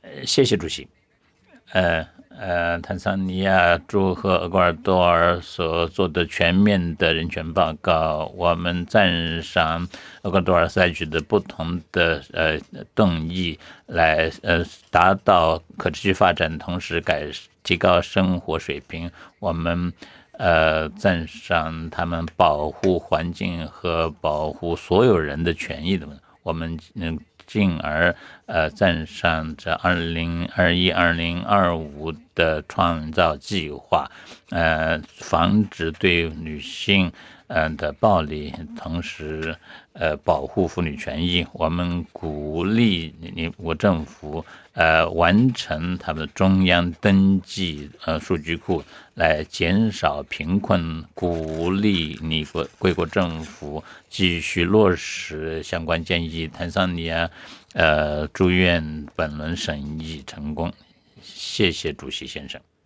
谢谢主席。坦桑尼亚祝贺厄瓜多尔所做的全面的人权报告。我们赞赏厄瓜多尔采取的不同的动议，来达到可持续发展，同时提高生活水平。我们赞赏他们保护环境和保护所有人的权益的。我们进而赞赏这2021-2025的创造计划，防止对女性的暴力，同时保护妇女权益。我们鼓励我政府完成他们的中央登记数据库，来减少贫困，鼓励贵国政府继续落实相关建议。坦桑尼亚祝愿本轮审议成功。谢谢主席先生。